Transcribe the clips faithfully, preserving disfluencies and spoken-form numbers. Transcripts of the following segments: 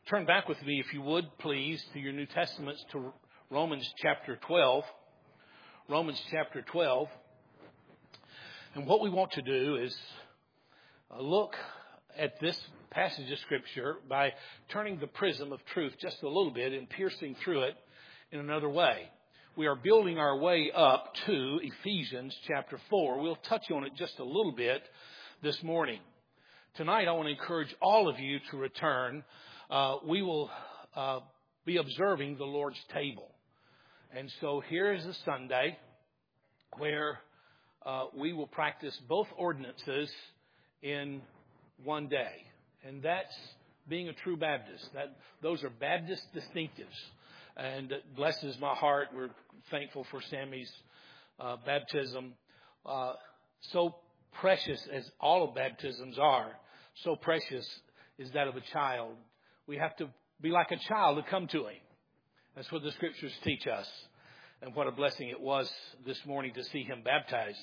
Turn back with me, if you would, please, to your New Testaments, to Romans chapter twelve. Romans chapter twelve. And what we want to do is look at this passage of Scripture by turning the prism of truth just a little bit and piercing through it in another way. We are building our way up to Ephesians chapter four. We'll touch on it just a little bit this morning. Tonight, I want to encourage all of you to return. Uh, we will uh, be observing the Lord's table. And so here is a Sunday where uh, we will practice both ordinances in one day. And that's being a true Baptist. That those are Baptist distinctives. And it blesses my heart. We're thankful for Sammy's uh, baptism. Uh, so precious as all of baptisms are, so precious is that of a child. We have to be like a child to come to Him. That's what the Scriptures teach us. And what a blessing it was this morning to see him baptized.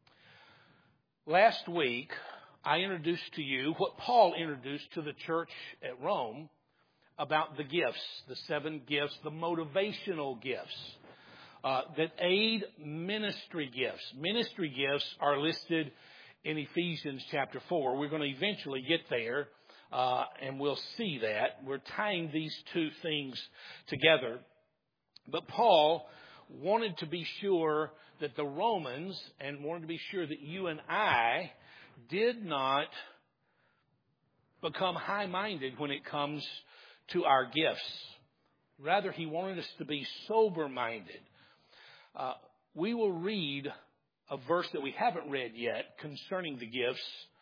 Last week, I introduced to you what Paul introduced to the church at Rome about the gifts, the seven gifts, the motivational gifts uh, that aid ministry gifts. Ministry gifts are listed in Ephesians chapter four. We're going to eventually get there. Uh, and we'll see that. We're tying these two things together. But Paul wanted to be sure that the Romans, and wanted to be sure that you and I did not become high-minded when it comes to our gifts. Rather, he wanted us to be sober-minded. Uh, we will read a verse that we haven't read yet concerning the gifts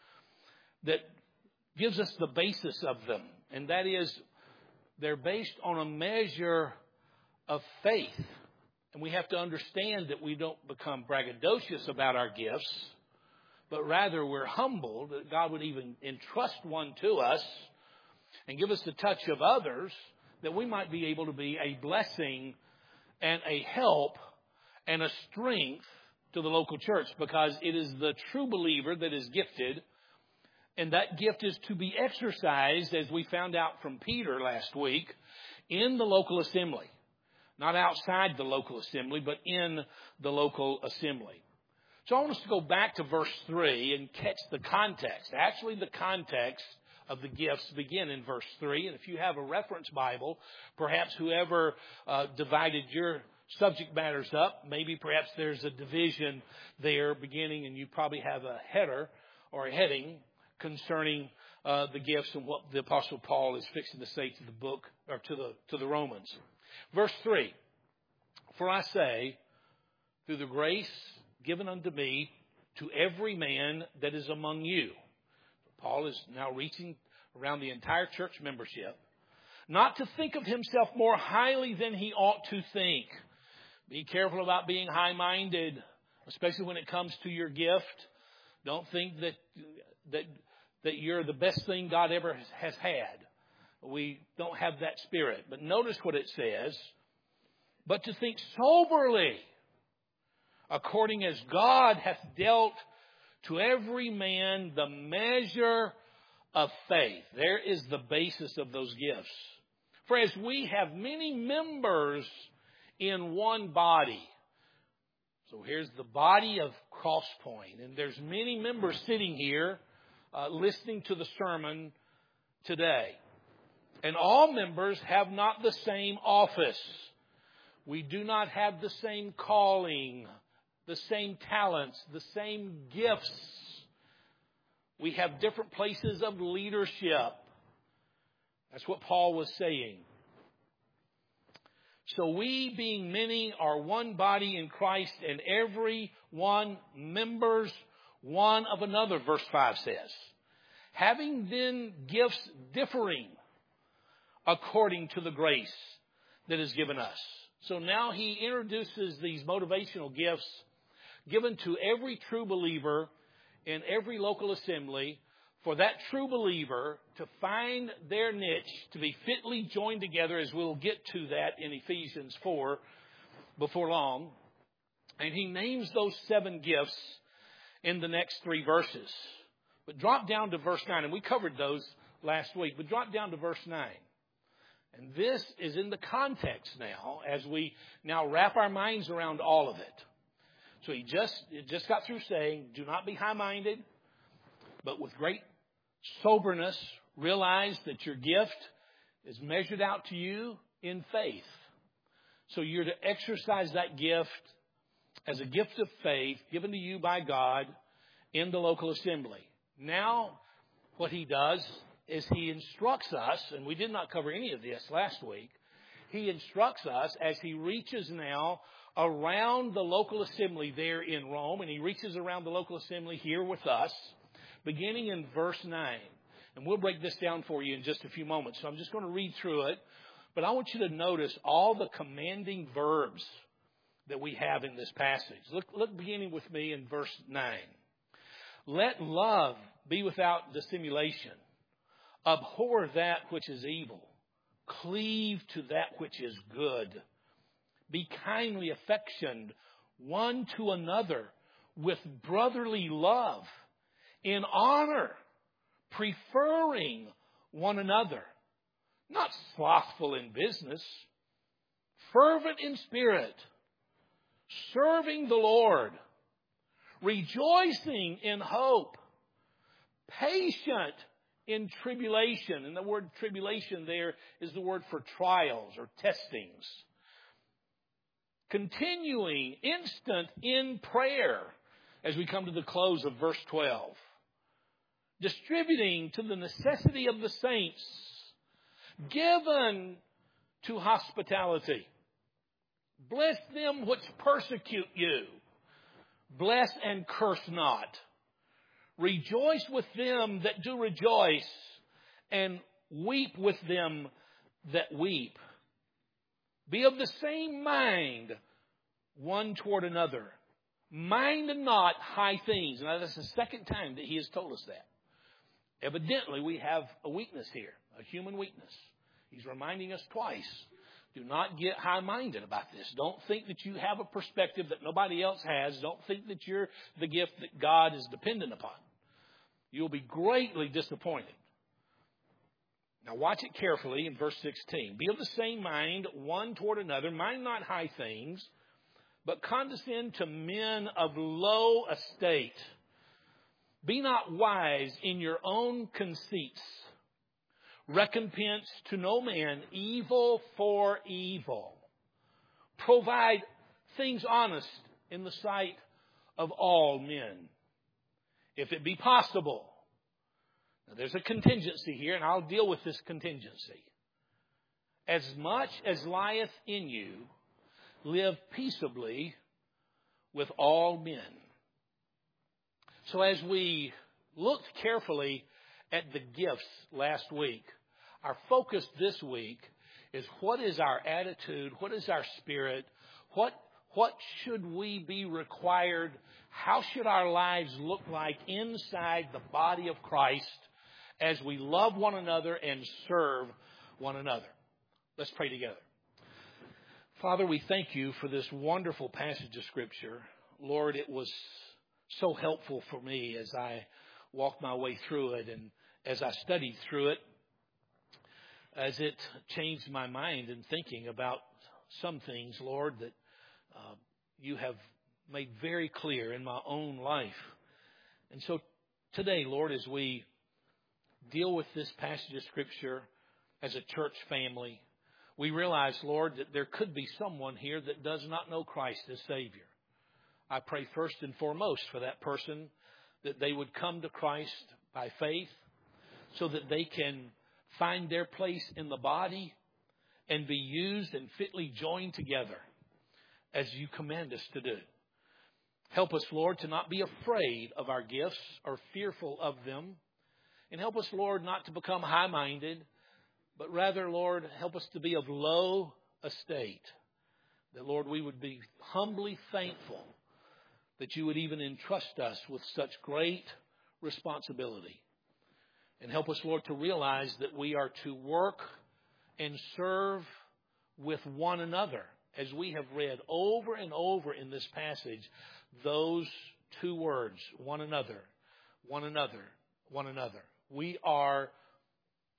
that gives us the basis of them. And that is, they're based on a measure of faith. And we have to understand that we don't become braggadocious about our gifts, but rather we're humbled that God would even entrust one to us and give us the touch of others, that we might be able to be a blessing and a help and a strength to the local church, because it is the true believer that is gifted. And that gift is to be exercised, as we found out from Peter last week, in the local assembly. Not outside the local assembly, but in the local assembly. So I want us to go back to verse three and catch the context. Actually, the context of the gifts begin in verse three. And if you have a reference Bible, perhaps whoever uh, divided your subject matters up, maybe perhaps there's a division there beginning, and you probably have a header or a heading concerning uh, the gifts and what the Apostle Paul is fixing to say to the book, or to the to the Romans. Verse three, for I say, through the grace given unto me, to every man that is among you. Paul is now reaching around the entire church membership, not to think of himself more highly than he ought to think. Be careful about being high-minded, especially when it comes to your gift. Don't think that that that you're the best thing God ever has had. We don't have that spirit. But notice what it says. But to think soberly, according as God hath dealt to every man the measure of faith. There is the basis of those gifts. For as we have many members in one body. So here's the body of Crosspoint. And there's many members sitting here uh, listening to the sermon today. And all members have not the same office. We do not have the same calling, the same talents, the same gifts. We have different places of leadership. That's what Paul was saying. So we, being many, are one body in Christ, and every one members one of another, verse five says. Having then gifts differing according to the grace that is given us. So now he introduces these motivational gifts given to every true believer in every local assembly, for that true believer to find their niche, to be fitly joined together, as we'll get to that in Ephesians four before long. And he names those seven gifts in the next three verses. But drop down to verse nine, and we covered those last week, but drop down to verse nine. And this is in the context now as we now wrap our minds around all of it. So he just, just got through saying, do not be high-minded, but with great soberness, realize that your gift is measured out to you in faith. So you're to exercise that gift as a gift of faith given to you by God in the local assembly. Now, what he does is he instructs us, and we did not cover any of this last week, he instructs us as he reaches now around the local assembly there in Rome, and he reaches around the local assembly here with us, beginning in verse nine. And we'll break this down for you in just a few moments. So I'm just going to read through it. But I want you to notice all the commanding verbs that we have in this passage. Look, look beginning with me in verse nine. Let love be without dissimulation. Abhor that which is evil. Cleave to that which is good. Be kindly affectioned one to another with brotherly love, in honor, preferring one another, not slothful in business, fervent in spirit, serving the Lord, rejoicing in hope, patient in tribulation. And the word tribulation there is the word for trials or testings. Continuing instant in prayer as we come to the close of verse twelve. Distributing to the necessity of the saints. Given to hospitality. Bless them which persecute you. Bless and curse not. Rejoice with them that do rejoice, and weep with them that weep. Be of the same mind one toward another. Mind not high things. Now, that's the second time that he has told us that. Evidently, we have a weakness here, a human weakness. He's reminding us twice. Do not get high-minded about this. Don't think that you have a perspective that nobody else has. Don't think that you're the gift that God is dependent upon. You'll be greatly disappointed. Now watch it carefully in verse sixteen. Be of the same mind one toward another. Mind not high things, but condescend to men of low estate. Be not wise in your own conceits. Recompense to no man evil for evil. Provide things honest in the sight of all men, if it be possible. Now, there's a contingency here, and I'll deal with this contingency. As much as lieth in you, live peaceably with all men. So as we looked carefully at the gifts last week, our focus this week is what is our attitude, what is our spirit, what, what should we be required, how should our lives look like inside the body of Christ as we love one another and serve one another. Let's pray together. Father, we thank you for this wonderful passage of Scripture. Lord, it was so helpful for me as I walked my way through it and as I studied through it, as it changed my mind in thinking about some things, Lord, that uh, you have made very clear in my own life. And so today, Lord, as we deal with this passage of Scripture as a church family, we realize, Lord, that there could be someone here that does not know Christ as Savior. I pray first and foremost for that person that they would come to Christ by faith so that they can find their place in the body and be used and fitly joined together as you command us to do. Help us, Lord, to not be afraid of our gifts or fearful of them. And help us, Lord, not to become high-minded, but rather, Lord, help us to be of low estate. That, Lord, we would be humbly thankful that you would even entrust us with such great responsibility. And help us, Lord, to realize that we are to work and serve with one another. As we have read over and over in this passage, those two words, one another, one another, one another. We are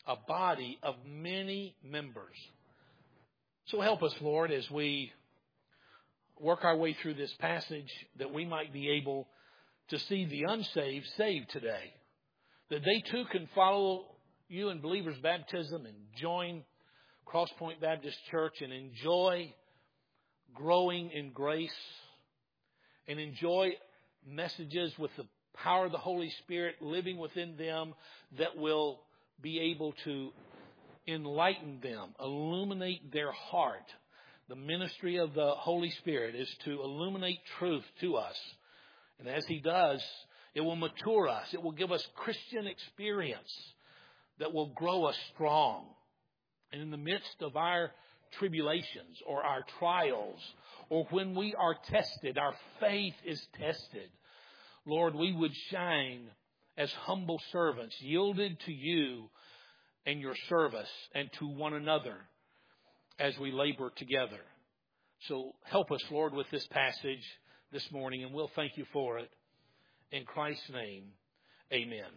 a body of many members. So help us, Lord, as we work our way through this passage, that we might be able to see the unsaved saved today. That they too can follow you in believers' baptism and join Crosspoint Baptist Church and enjoy growing in grace and enjoy messages with the power of the Holy Spirit living within them that will be able to enlighten them, illuminate their heart. The ministry of the Holy Spirit is to illuminate truth to us. And as He does, it will mature us. It will give us Christian experience that will grow us strong. And in the midst of our tribulations or our trials, or when we are tested, our faith is tested, Lord, we would shine as humble servants, yielded to you and your service and to one another as we labor together. So help us, Lord, with this passage this morning, and we'll thank you for it. In Christ's name, amen.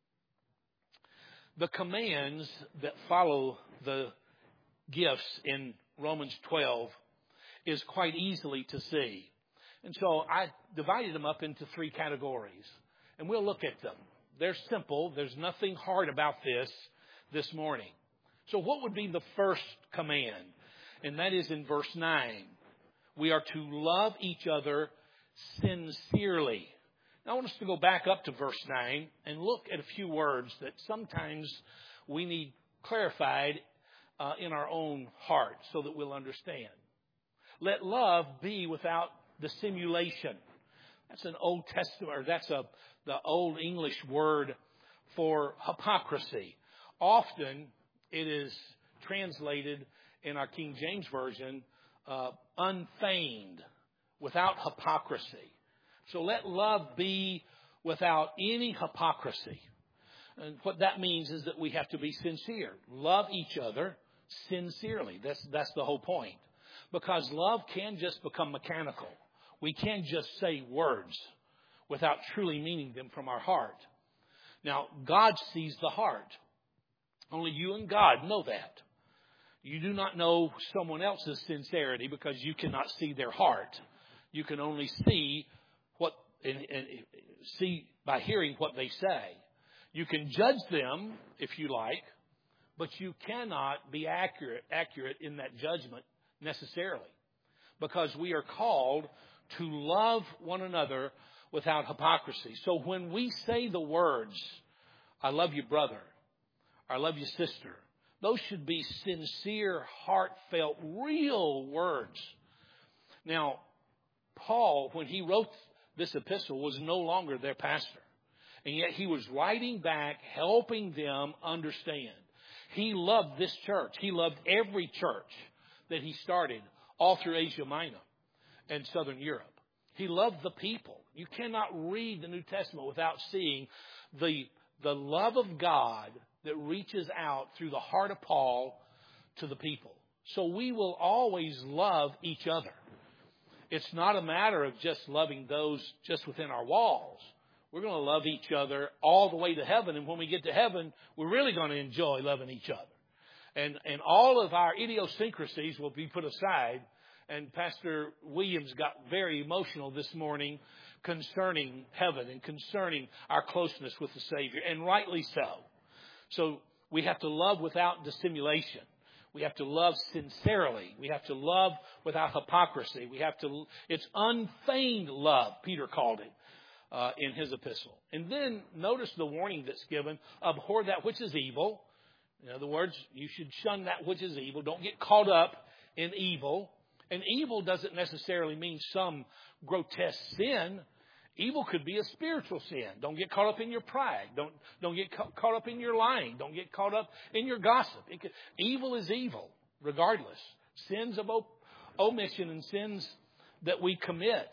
The commands that follow the gifts in Romans twelve is quite easily to see. And so I divided them up into three categories, and we'll look at them. They're simple. There's nothing hard about this this morning. So what would be the first command? And that is in verse nine. We are to love each other sincerely. Now I want us to go back up to verse nine and look at a few words that sometimes we need clarified uh, in our own heart so that we'll understand. Let love be without dissimulation. That's an Old Testament, or that's a the Old English word for hypocrisy. Often it is translated in our King James Version, uh, unfeigned, without hypocrisy. So let love be without any hypocrisy. And what that means is that we have to be sincere. Love each other sincerely. That's, that's the whole point. Because love can just become mechanical. We can't just say words without truly meaning them from our heart. Now, God sees the heart. Only you and God know that. You do not know someone else's sincerity because you cannot see their heart. You can only see what and, and see by hearing what they say. You can judge them if you like, but you cannot be accurate accurate in that judgment necessarily, because we are called to love one another without hypocrisy. So when we say the words, I love you, brother, I love you, sister, those should be sincere, heartfelt, real words. Now, Paul, when he wrote this epistle, was no longer their pastor. And yet he was writing back, helping them understand. He loved this church. He loved every church that he started all through Asia Minor and Southern Europe. He loved the people. You cannot read the New Testament without seeing the, the love of God that reaches out through the heart of Paul to the people. So we will always love each other. It's not a matter of just loving those just within our walls. We're going to love each other all the way to heaven. And when we get to heaven, we're really going to enjoy loving each other. And, and all of our idiosyncrasies will be put aside. And Pastor Williams got very emotional this morning concerning heaven and concerning our closeness with the Savior. And rightly so. So we have to love without dissimulation. We have to love sincerely. We have to love without hypocrisy. We have to, it's unfeigned love, Peter called it uh, in his epistle. And then notice the warning that's given, abhor that which is evil. In other words, you should shun that which is evil. Don't get caught up in evil. And evil doesn't necessarily mean some grotesque sin. Evil could be a spiritual sin. Don't get caught up in your pride. Don't, don't get ca- caught up in your lying. Don't get caught up in your gossip. It could, evil is evil, regardless. Sins of o- omission and sins that we commit,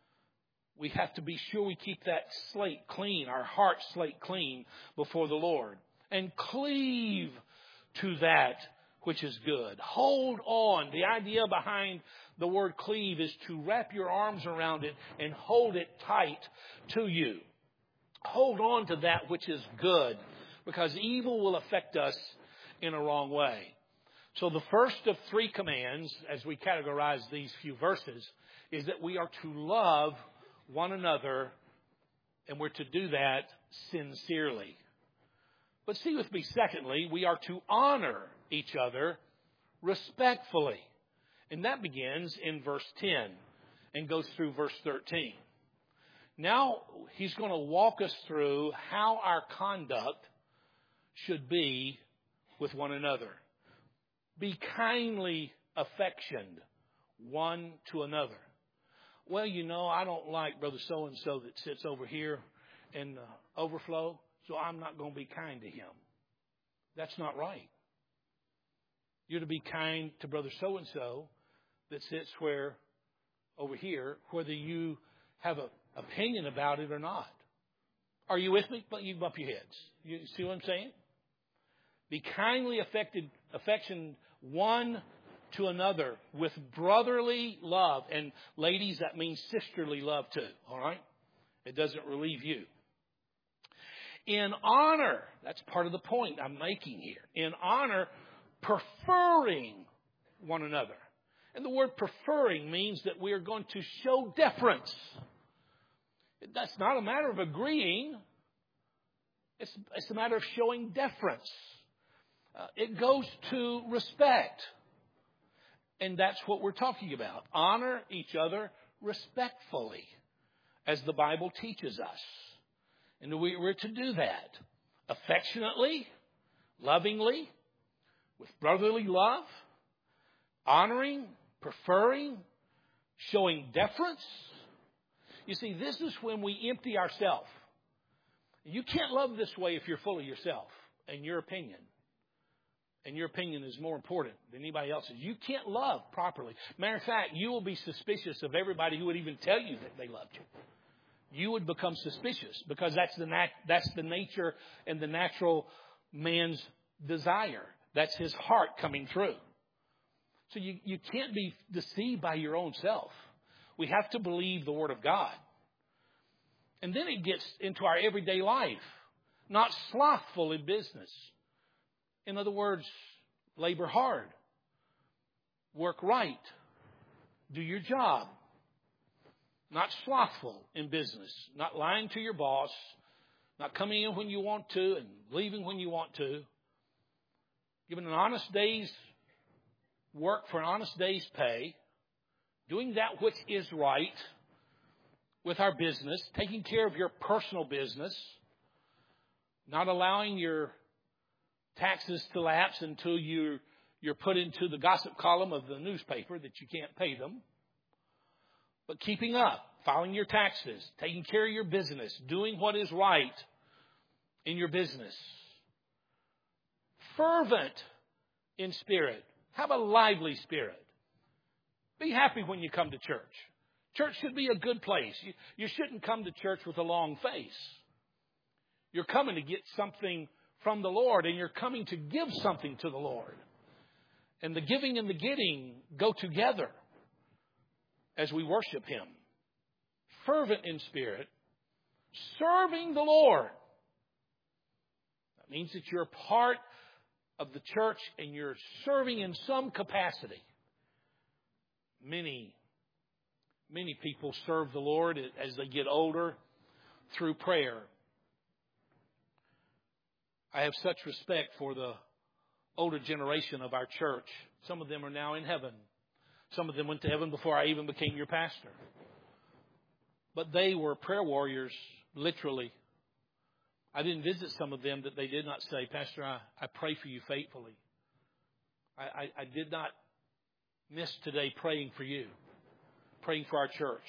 we have to be sure we keep that slate clean, our heart slate clean before the Lord. And cleave to that which is good. Hold on. The idea behind the word cleave is to wrap your arms around it and hold it tight to you. Hold on to that which is good, because evil will affect us in a wrong way. So the first of three commands, as we categorize these few verses, is that we are to love one another, and we're to do that sincerely. But see with me, secondly, we are to honor each other respectfully. And that begins in verse ten and goes through verse thirteen. Now he's going to walk us through how our conduct should be with one another. Be kindly affectioned one to another. Well, you know, I don't like Brother so-and-so that sits over here in the overflow, so I'm not going to be kind to him. That's not right. You're to be kind to Brother so-and-so that sits where over here, whether you have an opinion about it or not. Are you with me? You bump your heads. You see what I'm saying? Be kindly affected, affection one to another with brotherly love. And ladies, that means sisterly love too. All right? It doesn't relieve you. In honor, that's part of the point I'm making here. In honor, preferring one another. And the word preferring means that we are going to show deference. That's not a matter of agreeing. It's, it's a matter of showing deference. Uh, it goes to respect. And that's what we're talking about. Honor each other respectfully, as the Bible teaches us. And we, we're to do that affectionately, lovingly, with brotherly love, honoring, preferring, showing deference. You see, this is when we empty ourselves. You can't love this way if you're full of yourself and your opinion. And your opinion is more important than anybody else's. You can't love properly. Matter of fact, you will be suspicious of everybody who would even tell you that they loved you. You would become suspicious because that's the nat- that's the nature and the natural man's desire. That's his heart coming through. So you, you can't be deceived by your own self. We have to believe the Word of God. And then it gets into our everyday life. Not slothful in business. In other words, labor hard. Work right. Do your job. Not slothful in business. Not lying to your boss. Not coming in when you want to and leaving when you want to. Giving an honest day's work for an honest day's pay. Doing that which is right with our business. Taking care of your personal business. Not allowing your taxes to lapse until you're, you're put into the gossip column of the newspaper that you can't pay them. But keeping up, filing your taxes, taking care of your business, doing what is right in your business. Fervent in spirit. Have a lively spirit. Be happy when you come to church. Church should be a good place. You, you shouldn't come to church with a long face. You're coming to get something from the Lord, and you're coming to give something to the Lord. And the giving and the getting go together as we worship Him. Fervent in spirit, serving the Lord. That means that you're part of the church and you're serving in some capacity. Many, many people serve the Lord as they get older through prayer. I have such respect for the older generation of our church. Some of them are now in heaven. Some of them went to heaven before I even became your pastor. But they were prayer warriors, literally. I didn't visit some of them that they did not say, Pastor, I, I pray for you faithfully. I, I, I did not miss today praying for you, praying for our church.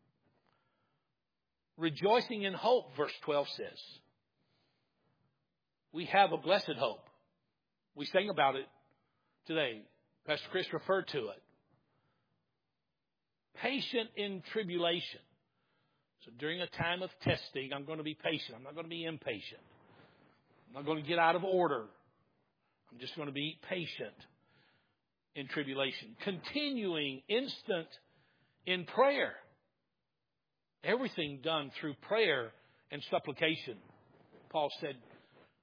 Rejoicing in hope, verse twelve says. We have a blessed hope. We sang about it today. Pastor Chris referred to it. Patient in tribulation. So during a time of testing, I'm going to be patient. I'm not going to be impatient. I'm not going to get out of order. I'm just going to be patient in tribulation. Continuing instant in prayer. Everything done through prayer and supplication. Paul said,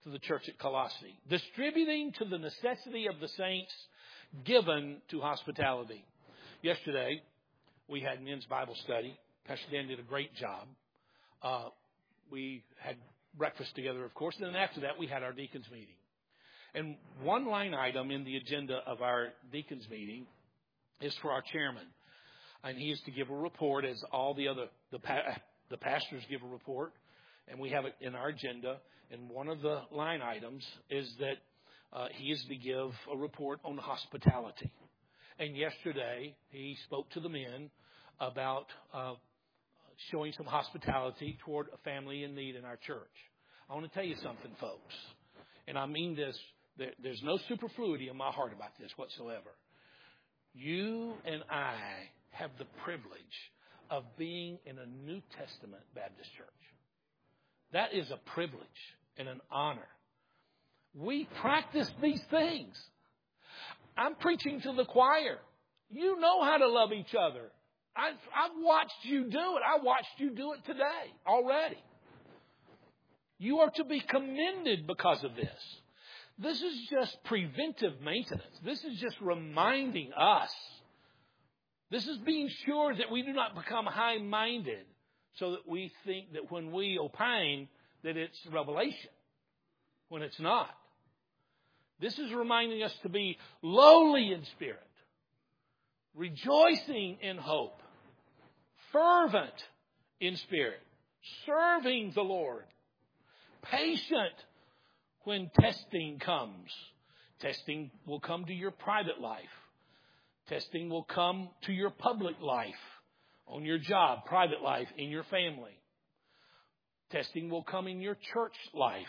to the church at Colossae. Distributing to the necessity of the saints, given to hospitality. Yesterday, we had men's Bible study. Pastor Dan did a great job. Uh, we had breakfast together, of course. And then after that, we had our deacons meeting. And one line item in the agenda of our deacons meeting is for our chairman. And he is to give a report as all the other, the, pa- the pastors give a report. And we have it in our agenda. And one of the line items is that uh, he is to give a report on hospitality. And yesterday, he spoke to the men about uh, showing some hospitality toward a family in need in our church. I want to tell you something, folks. And I mean this. There, there's no superfluity in my heart about this whatsoever. You and I have the privilege of being in a New Testament Baptist church. That is a privilege and an honor. We practice these things. I'm preaching to the choir. You know how to love each other. I've, I've watched you do it. I watched you do it today already. You are to be commended because of this. This is just preventive maintenance. This is just reminding us. This is being sure that we do not become high-minded so that we think that when we opine that it's revelation, when it's not. This is reminding us to be lowly in spirit, rejoicing in hope, fervent in spirit, serving the Lord, patient when testing comes. Testing will come to your private life. Testing will come to your public life, on your job, private life, in your family. Testing will come in your church life.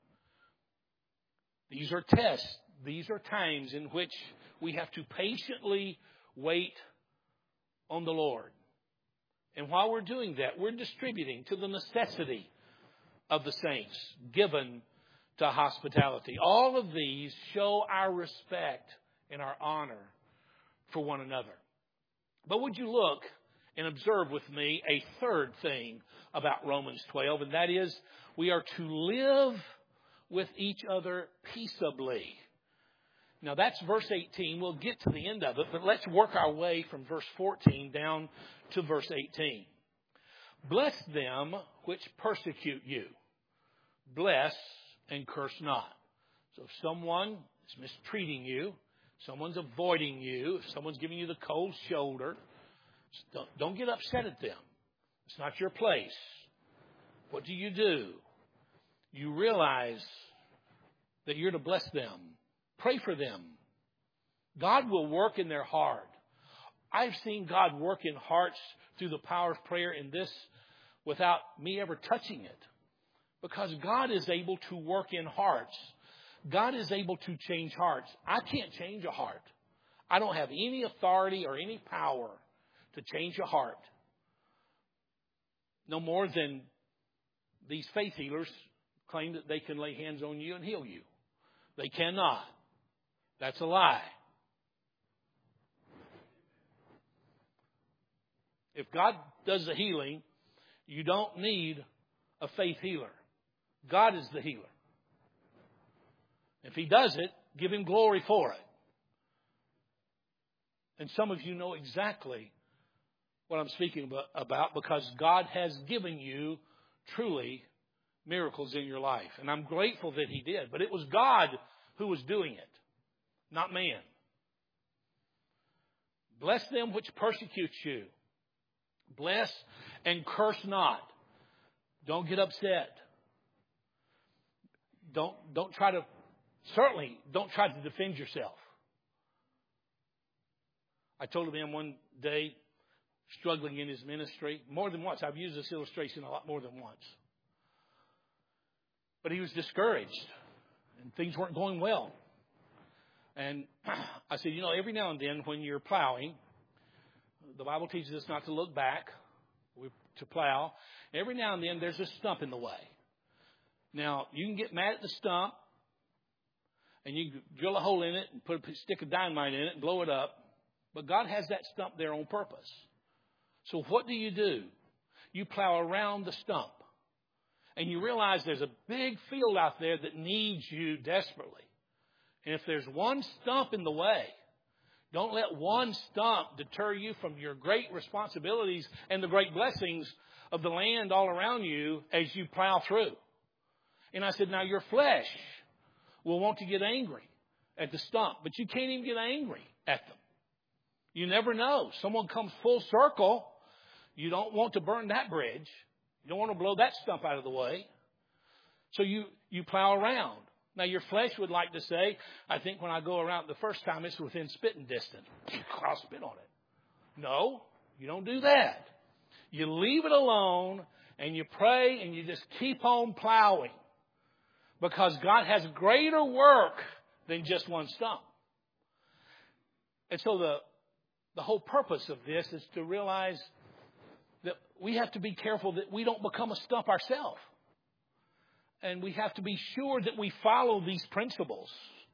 These are tests. These are times in which we have to patiently wait on the Lord. And while we're doing that, we're distributing to the necessity of the saints, given to hospitality. All of these show our respect and our honor for one another. But would you look and observe with me a third thing about Romans twelve, and that is we are to live with each other peaceably. Now that's verse eighteen. We'll get to the end of it, but let's work our way from verse fourteen down to verse eighteen. Bless them which persecute you. Bless and curse not. So if someone is mistreating you, someone's avoiding you, if someone's giving you the cold shoulder, don't, don't get upset at them. It's not your place. What do you do? You realize that you're to bless them. Pray for them. God will work in their heart. I've seen God work in hearts through the power of prayer in this without me ever touching it. Because God is able to work in hearts. God is able to change hearts. I can't change a heart. I don't have any authority or any power to change a heart. No more than these faith healers claim that they can lay hands on you and heal you. They cannot. That's a lie. If God does the healing, you don't need a faith healer. God is the healer. If He does it, give Him glory for it. And some of you know exactly what I'm speaking about because God has given you truly miracles in your life. And I'm grateful that He did. But it was God who was doing it, not man. Bless them which persecute you. Bless and curse not. Don't get upset. Don't, don't try to, certainly don't try to defend yourself. I told a man one day, struggling in his ministry, more than once. I've used this illustration a lot more than once. But he was discouraged and things weren't going well. And I said, you know, every now and then when you're plowing, the Bible teaches us not to look back, to plow. Every now and then there's a stump in the way. Now, you can get mad at the stump and you can drill a hole in it and put a stick of dynamite in it and blow it up. But God has that stump there on purpose. So what do you do? You plow around the stump. and you realize there's a big field out there that needs you desperately. And if there's one stump in the way, don't let one stump deter you from your great responsibilities and the great blessings of the land all around you as you plow through. And I said, now your flesh will want to get angry at the stump, but you can't even get angry at them. You never know. Someone comes full circle. You don't want to burn that bridge. You don't want to blow that stump out of the way. So you, you plow around. Now, your flesh would like to say, I think when I go around the first time, it's within spitting distance. I'll spit on it. No, you don't do that. You leave it alone, and you pray, and you just keep on plowing. Because God has greater work than just one stump. And so the, the whole purpose of this is to realize that we have to be careful that we don't become a stump ourselves. And we have to be sure that we follow these principles.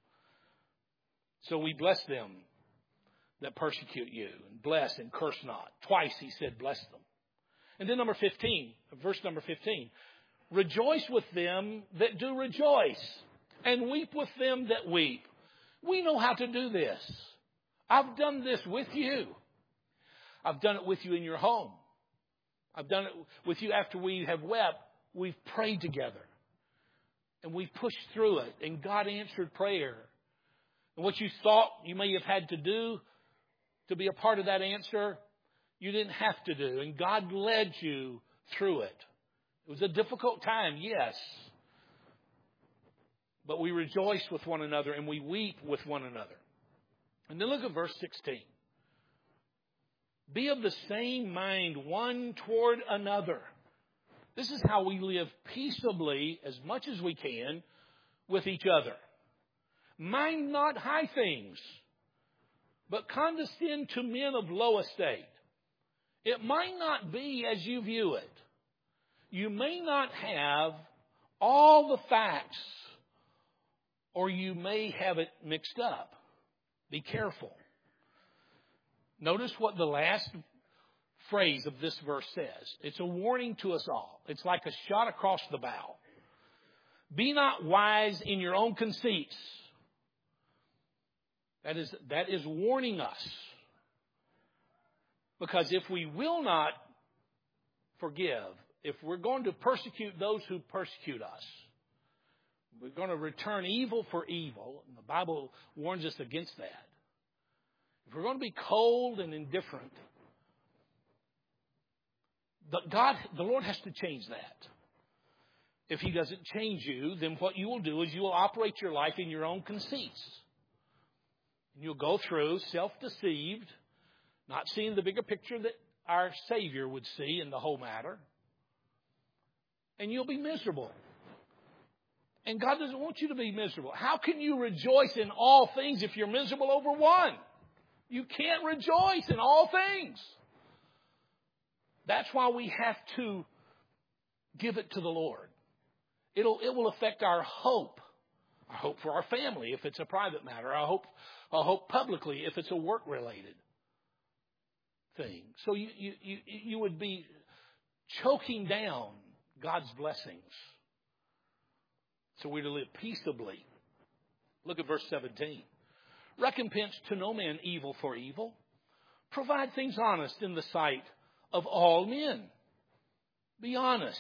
So we bless them that persecute you. And bless and curse not. Twice he said bless them. And then number fifteen, verse number fifteen. Rejoice with them that do rejoice. And weep with them that weep. We know how to do this. I've done this with you. I've done it with you in your home. I've done it with you after we have wept. We've prayed together. And we pushed through it. And God answered prayer. And what you thought you may have had to do to be a part of that answer, you didn't have to do. And God led you through it. It was a difficult time, yes. But we rejoice with one another and we weep with one another. And then look at verse sixteen. Be of the same mind one toward another. This is how we live peaceably as much as we can with each other. Mind not high things, but condescend to men of low estate. It might not be as you view it. You may not have all the facts, or you may have it mixed up. Be careful. Notice what the last phrase of this verse says. It's a warning to us all. It's like a shot across the bow. Be not wise in your own conceits. That is, that is warning us. Because if we will not forgive, if we're going to persecute those who persecute us, we're going to return evil for evil. And the Bible warns us against that. If we're going to be cold and indifferent, the God, the Lord has to change that. If He doesn't change you, then what you will do is you will operate your life in your own conceits. And you'll go through self-deceived, not seeing the bigger picture that our Savior would see in the whole matter. And you'll be miserable. And God doesn't want you to be miserable. How can you rejoice in all things if you're miserable over one? You can't rejoice in all things. That's why we have to give it to the Lord. It'll, it will affect our hope. Our hope for our family if it's a private matter. Our hope, our hope publicly if it's a work-related thing. So you, you, you, you would be choking down God's blessings. So we're to live peaceably. Look at verse seventeen. Recompense to no man evil for evil. Provide things honest in the sight of all men. Be honest.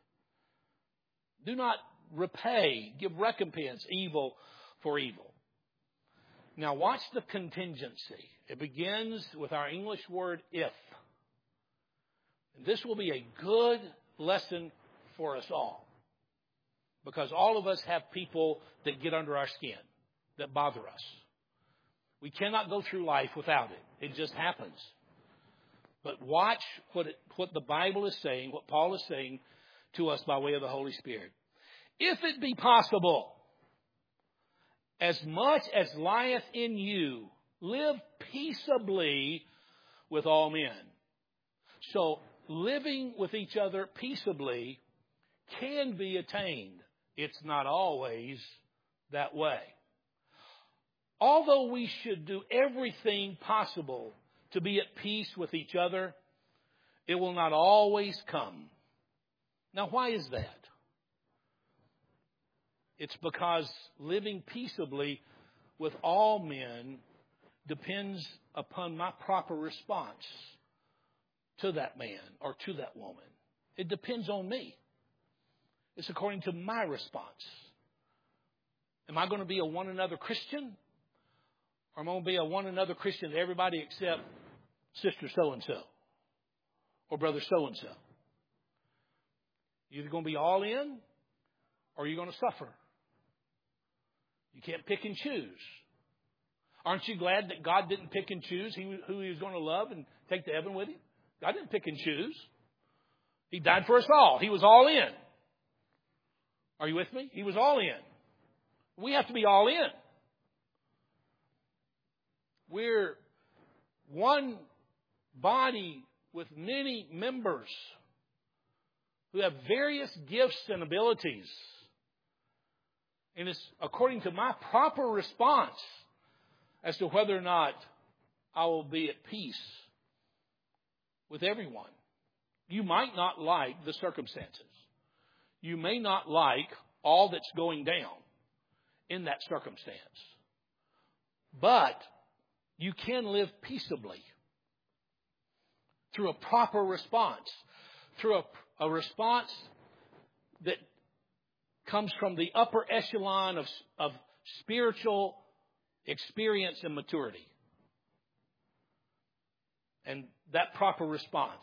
Do not repay, give recompense, evil for evil. Now watch the contingency. It begins with our English word if. And this will be a good lesson for us all. Because all of us have people that get under our skin, that bother us. We cannot go through life without it. It just happens. But watch what it, what the Bible is saying, what Paul is saying to us by way of the Holy Spirit. If it be possible, as much as lieth in you, live peaceably with all men. So living with each other peaceably can be attained. It's not always that way. Although we should do everything possible to be at peace with each other, it will not always come. Now, why is that? It's because living peaceably with all men depends upon my proper response to that man or to that woman. It depends on me. It's according to my response. Am I going to be a one another Christian? Or am I going to be a one another Christian to everybody except sister so-and-so or brother so-and-so? You're either going to be all in or you're going to suffer. You can't pick and choose. Aren't you glad that God didn't pick and choose who He was going to love and take to heaven with Him? God didn't pick and choose. He died for us all. He was all in. Are you with me? He was all in. We have to be all in. We're one body with many members who have various gifts and abilities. And it's according to my proper response as to whether or not I will be at peace with everyone. You might not like the circumstances. You may not like all that's going down in that circumstance. But you can live peaceably through a proper response, through a, a response that comes from the upper echelon of, of spiritual experience and maturity. And that proper response.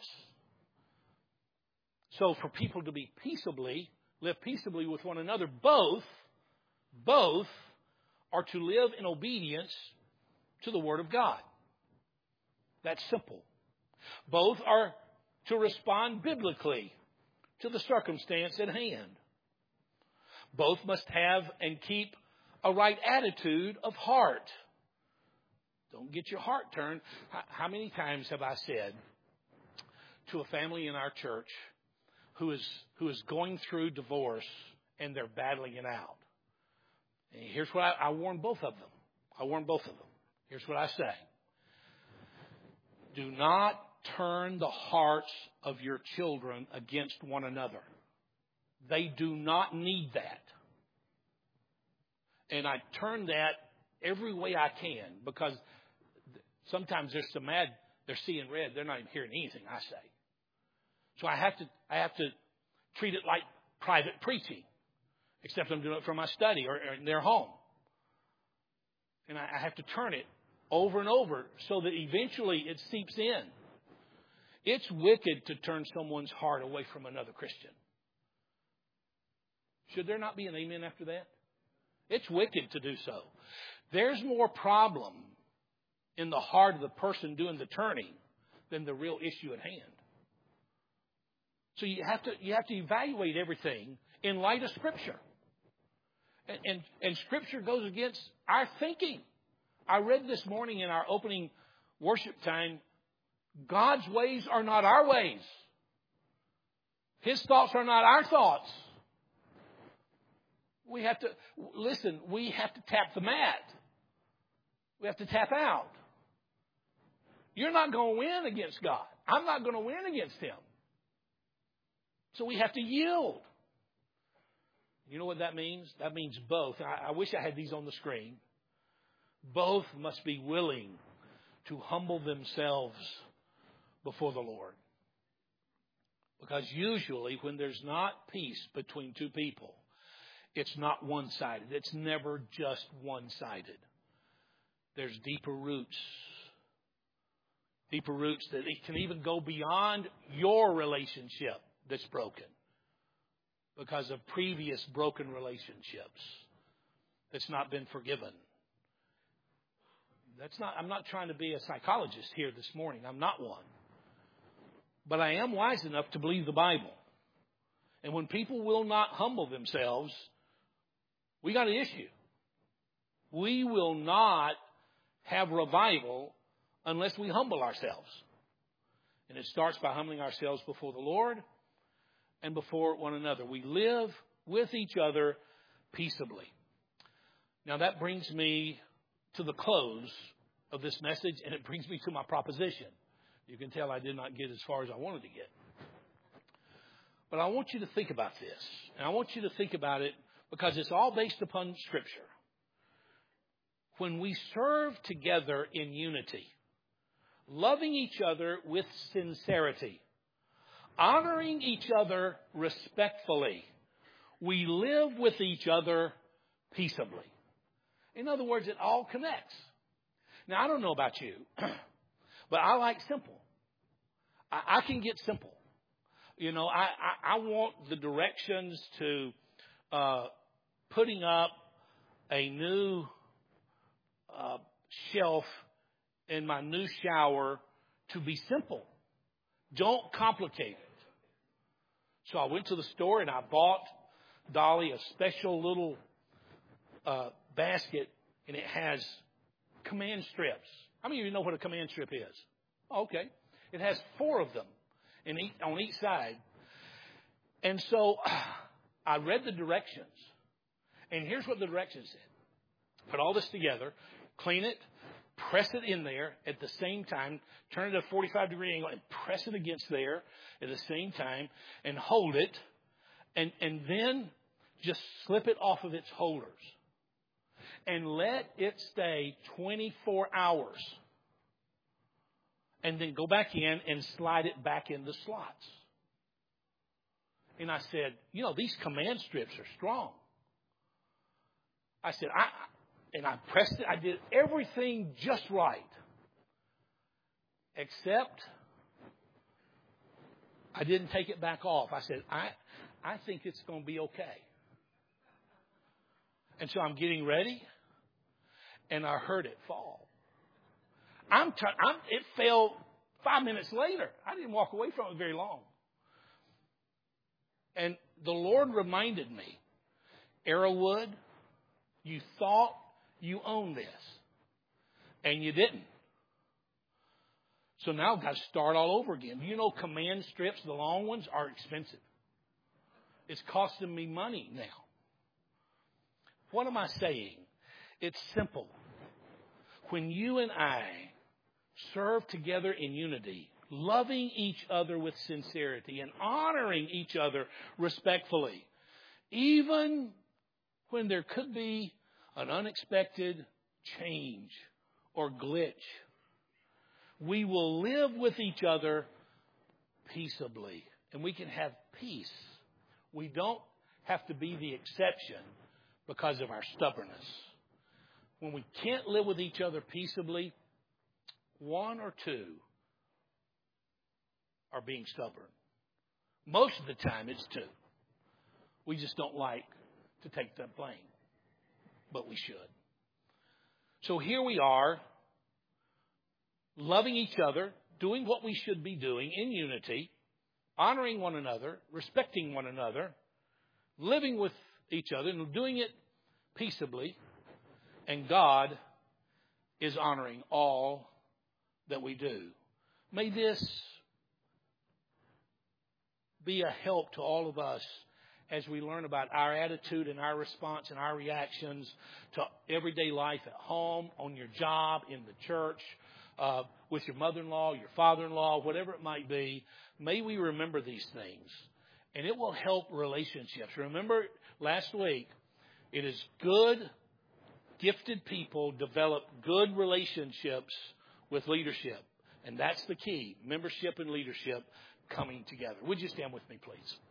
So for people to be peaceably, live peaceably with one another, both, both are to live in obedience to the Word of God. That's simple. Both are to respond biblically to the circumstance at hand. Both must have and keep a right attitude of heart. Don't get your heart turned. How many times have I said to a family in our church who is who is going through divorce and they're battling it out? And here's what I, I warn both of them. I warn both of them. Here's what I say. Do not turn the hearts of your children against one another. They do not need that. And I turn that every way I can, because sometimes they're so mad they're seeing red, they're not even hearing anything I say. So I have to I have to treat it like private preaching, except I'm doing it from my study or, or in their home. And I, I have to turn it over and over so that eventually it seeps in. It's wicked to turn someone's heart away from another Christian. Should there not be an amen after that? It's wicked to do so. There's more problem in the heart of the person doing the turning than the real issue at hand. So you have to you have to evaluate everything in light of Scripture. And, and, and Scripture goes against our thinking. I read this morning in our opening worship time, God's ways are not our ways. His thoughts are not our thoughts. We have to, listen, we have to tap the mat. We have to tap out. You're not going to win against God. I'm not going to win against Him. So we have to yield. You know what that means? That means both. I, I wish I had these on the screen. Both must be willing to humble themselves before the Lord. Because usually when there's not peace between two people, it's not one-sided. It's never just one-sided. There's deeper roots. Deeper roots that it can even go beyond your relationship that's broken because of previous broken relationships that's not been forgiven. That's not, I'm not trying to be a psychologist here this morning. I'm not one. But I am wise enough to believe the Bible. And when people will not humble themselves, we got an issue. We will not have revival unless we humble ourselves. And it starts by humbling ourselves before the Lord and before one another. We live with each other peaceably. Now that brings me to the close of this message, and it brings me to my proposition. You can tell I did not get as far as I wanted to get. But I want you to think about this. And I want you to think about it because it's all based upon Scripture. When we serve together in unity, loving each other with sincerity, honoring each other respectfully, we live with each other peaceably. In other words, it all connects. Now, I don't know about you, but I like simple. I, I can get simple. You know, I, I, I want the directions to uh, putting up a new uh, shelf in my new shower to be simple. Don't complicate it. So I went to the store and I bought Dolly a special little uh, basket, and it has command strips. How many of you know what a command strip is? Okay. It has four of them in each, on each side. And so I read the directions. And here's what the directions said. Put all this together, clean it, press it in there at the same time, turn it at a forty-five degree angle and press it against there at the same time and hold it. And, and then just slip it off of its holders. And let it stay twenty-four hours. And then go back in and slide it back in the slots. And I said, you know, these command strips are strong. I said, I, and I pressed it. I did everything just right. Except I didn't take it back off. I said, I, I think it's going to be okay. And so I'm getting ready. And I heard it fall. I'm, t- I'm It fell five minutes later. I didn't walk away from it very long. And the Lord reminded me, Arrowwood, you thought you owned this. And you didn't. So now I've got to start all over again. You know, command strips, the long ones, are expensive. It's costing me money now. What am I saying? It's simple. When you and I serve together in unity, loving each other with sincerity and honoring each other respectfully, even when there could be an unexpected change or glitch, we will live with each other peaceably, and we can have peace. We don't have to be the exception because of our stubbornness. When we can't live with each other peaceably, one or two are being stubborn. Most of the time, it's two. We just don't like to take the blame, but we should. So here we are, loving each other, doing what we should be doing in unity, honoring one another, respecting one another, living with each other, and doing it peaceably. And God is honoring all that we do. May this be a help to all of us as we learn about our attitude and our response and our reactions to everyday life at home, on your job, in the church, uh, with your mother-in-law, your father-in-law, whatever it might be. May we remember these things, and it will help relationships. Remember last week, it is good, gifted people develop good relationships with leadership. And that's the key, membership and leadership coming together. Would you stand with me, please?